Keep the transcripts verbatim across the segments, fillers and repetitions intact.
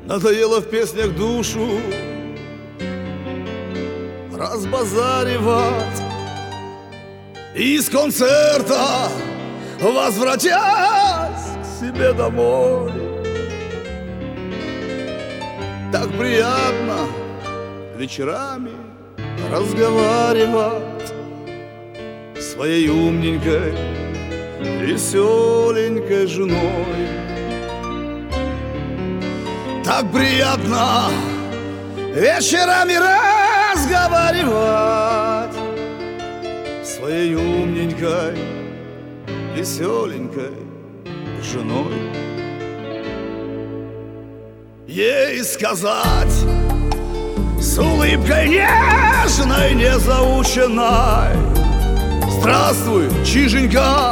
Надоело в песнях душу разбазаривать, и с концерта, возвратясь к себе домой, так приятно вечерами разговаривать с своей умненькой, веселенькой женой. Так приятно вечерами разговаривать с своей умненькой, веселенькой женой. Ей сказать с улыбкой нежной, незаученной: здравствуй, чиженька,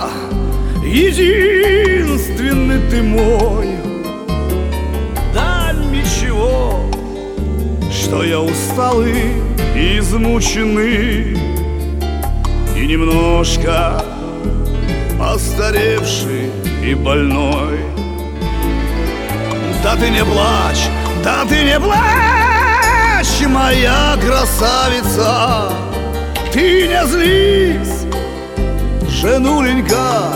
единственный ты мой. Да ничего, что я усталый, измученный и немножко постаревший и больной. Да ты не плачь, да ты не плачь, моя красавица, ты не злись, женуленька,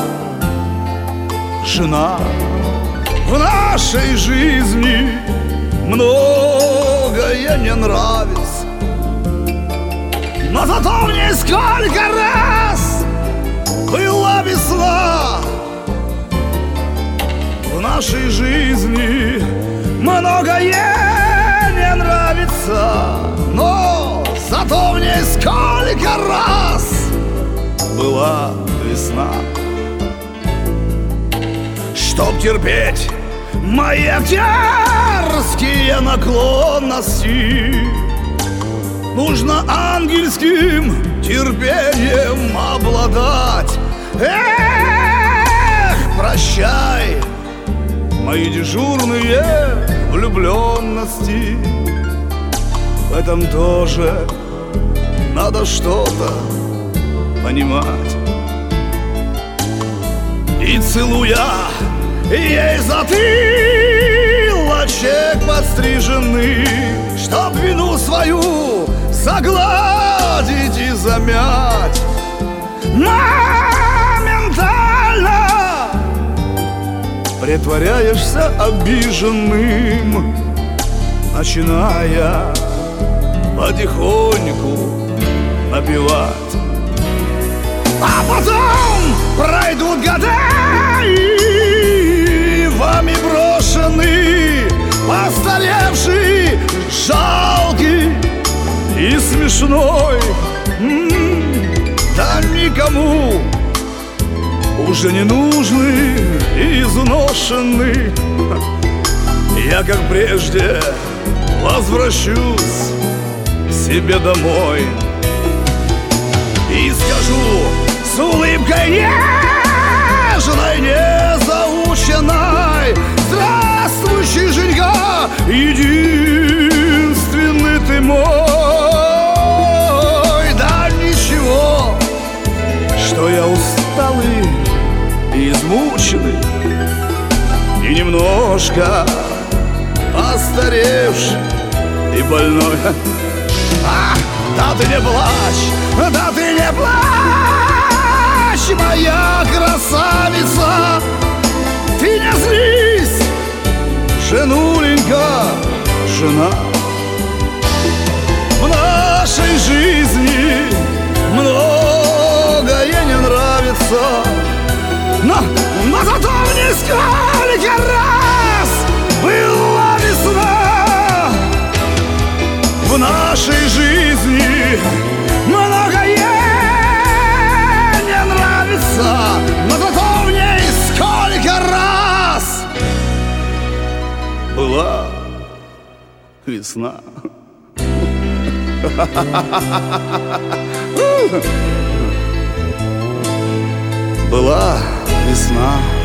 жена. В нашей жизни многое не нравится, но зато мне сколько раз была весна. В нашей жизни многое не нравится, но зато мне сколько раз была весна. Чтоб терпеть мои актерские наклонности, нужно ангельским терпением обладать. Эх, прощай мои дежурные влюбленности, в этом тоже надо что-то понимать. И целуя ей затылочек подстриженный, чтоб вину свою загладить и замять, моментально притворяешься обиженным, начиная потихоньку напевать. А потом пройдут года, и вами брошенный, постаревший, жалкий и смешной. М-м, да никому уже не нужный и изношенный. Я, как прежде, возвращусь к себе домой и скажу с улыбкой нежной, незаученной: здравствуй, чиженька, единственный ты мой. Да ничего, что я усталый и измученный и немножко постаревший и больной. А, да ты не плачь, да ты не плачь, моя красавица, ты не злись, женуленька, жена. В нашей жизни многое не нравится, но, но зато мне сколько раз была весна. В нашей жизни многое не нравится, но зато в ней сколько раз была весна. Была весна.